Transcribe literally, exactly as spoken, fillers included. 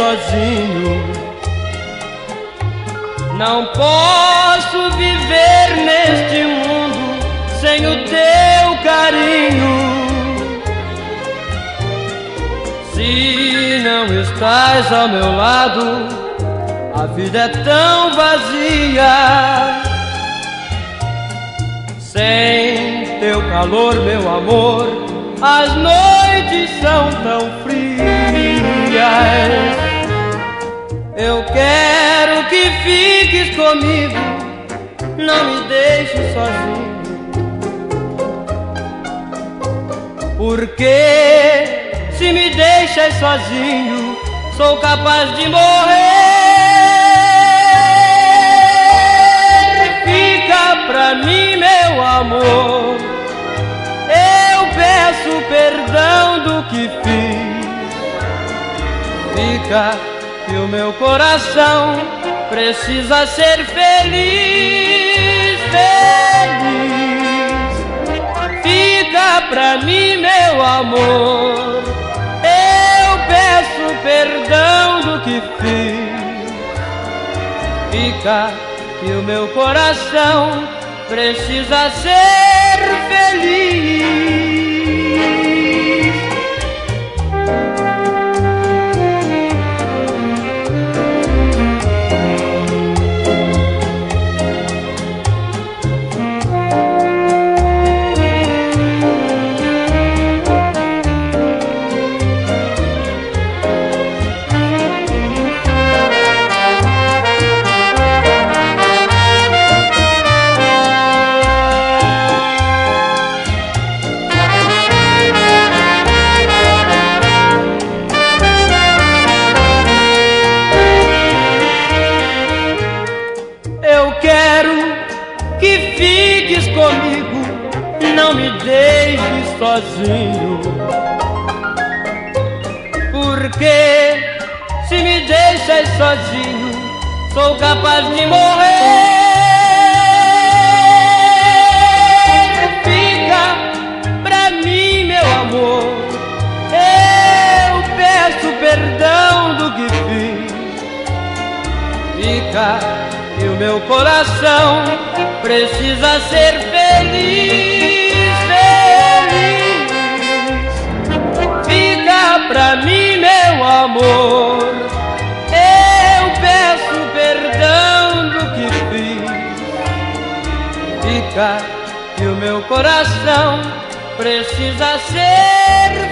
sozinho. Não posso viver neste mundo sem o teu carinho. Se não estás ao meu lado, a vida é tão vazia. Sem teu calor, meu amor, as noites são tão frias. Eu quero que fiques comigo, não me deixes sozinho. Porque se me deixas sozinho, sou capaz de morrer. Fica pra mim, meu amor, eu peço perdão do que fiz. Fica que o meu coração precisa ser feliz, feliz. Fica pra mim, meu amor, eu peço perdão do que fiz. Fica que o meu coração precisa ser feliz. Comigo, não me deixes sozinho. Porque se me deixas sozinho, sou capaz de morrer. Fica pra mim, meu amor, eu peço perdão do que fiz. Fica que o meu coração precisa ser feliz, feliz. Fica pra mim, meu amor, eu peço perdão do que fiz. Fica que o meu coração precisa ser